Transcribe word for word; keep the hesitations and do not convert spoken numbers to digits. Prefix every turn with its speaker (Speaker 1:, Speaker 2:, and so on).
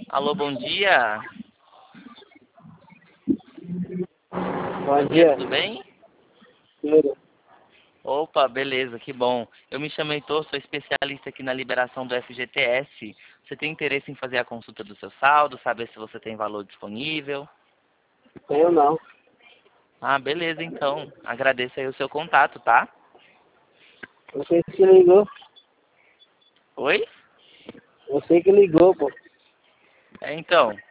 Speaker 1: Alô, bom dia.
Speaker 2: Bom dia.
Speaker 1: Tudo bem?
Speaker 2: Tudo.
Speaker 1: Opa, beleza, que bom. Eu me chamo Heitor, sou especialista aqui na liberação do F G T S. Você tem interesse em fazer a consulta do seu saldo, saber se você tem valor disponível?
Speaker 2: Tenho não.
Speaker 1: Ah, beleza, então. Agradeço aí o seu contato, tá?
Speaker 2: Você que ligou.
Speaker 1: Oi?
Speaker 2: Você que ligou, pô.
Speaker 1: É, então,